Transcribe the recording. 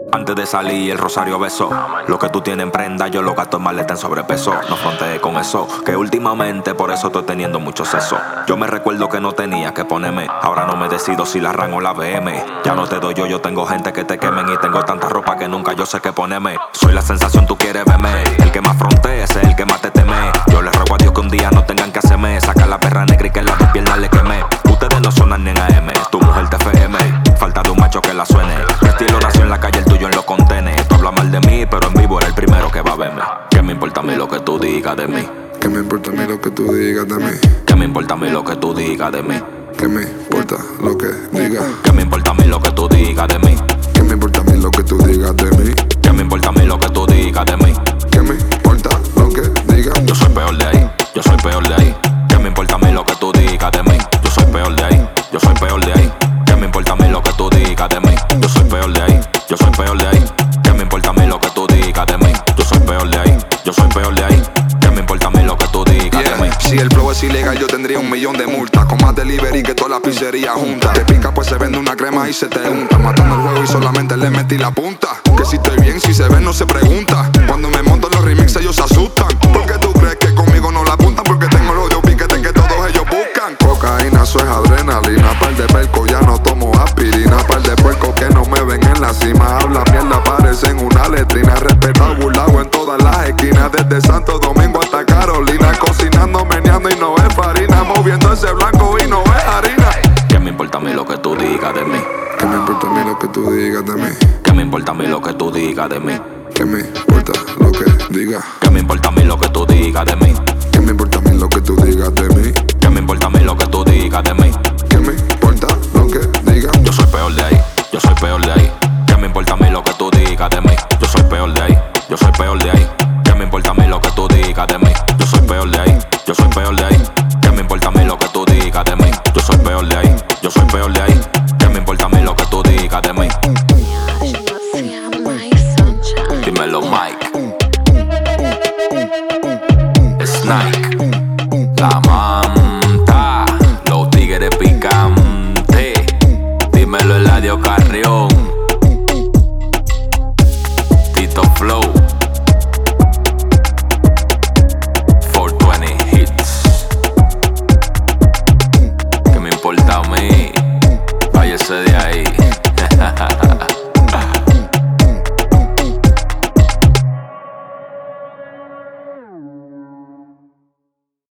Antes de salir el rosario beso. Lo que tú tienes en prenda yo lo gasto en maleta en sobrepeso. No fronteé con eso, que últimamente por eso estoy teniendo mucho seso. Yo me recuerdo que no tenía que ponerme. Ahora no me decido si la RAN o la BM. Ya no te doy yo tengo gente que te quemen. Y tengo tanta ropa que nunca yo sé qué ponerme. Soy la sensación, tú quieres verme. El que más frontea ese es el que más te teme. Yo le ruego a Dios que un día no tengan que hacerme sacar la perra negra y que las dos piernas le queme. Ustedes no sonan ni en AM, tu mujer te FM. Falta de un macho que la suene. Mi estilo nació en la calle, el tuyo en los contenes. Tú hablas mal de mí, pero en vivo era el primero que va a verme. ¿Qué me importa a mí lo que tú digas de mí? ¿Qué me importa a mí lo que tú digas de mí? ¿Qué me importa a mí lo que tú digas de mí? ¿Qué me importa lo que digas? ¿Qué me importa a mí lo que tú digas de mí? ¿Qué me importa a mí lo que tú digas de mí? ¿Qué me importa a mí lo que tú digas de mí? ¿Qué me importa lo que digas? Yo soy peor de ahí, yo soy peor de ahí. ¿Qué me importa a mí lo que tú digas de mí? Yo soy peor de ahí, yo soy peor de ahí. ¿Qué me importa a mí lo que tú digas de mí? Yo soy peor de ahí, yo soy peor de ahí. ¿Qué me importa a mí lo que tú digas de mí? Yo soy peor de ahí, yo soy peor de ahí. ¿Qué me importa a mí lo que tú digas de mí? Si el flow es ilegal yo tendría 1 millón de multas. Con más delivery que toda la pizzería junta. Te pica pues se vende una crema y se te unta. Matando el juego y solamente le metí la punta. Que si estoy bien, si se ve no se pregunta. Cuando me monto en los remixes ellos se asustan. Porque tú crees que conmigo no la apuntan. Porque tengo los odio piquetes que todos ellos buscan. Cocaína, eso es adrenalina. Par de perco, ya no tomo aspirina. Par de puercos que no me ven en la cima. Habla mierda, parecen una letrina. Respetado, burlado en todas las esquinas. Desde Santo Domingo hasta Carolina. Cocinando, meneando y no es farina. Moviendo ese blanco y no es harina. ¿Qué me importa a mí lo que tú digas de mí? ¿Qué me importa a mí lo que tú digas de mí? ¿Qué me importa a mí lo que tú digas de mí? ¿Qué me importa lo que digas? ¿Qué me importa a mí lo que tú digas de mí? ¿Qué me importa a mí lo que tú digas de mí? ¿Qué me importa a mí lo que tú digas de mí? ¿Qué me importa lo que digas? Yo soy peor de ahí,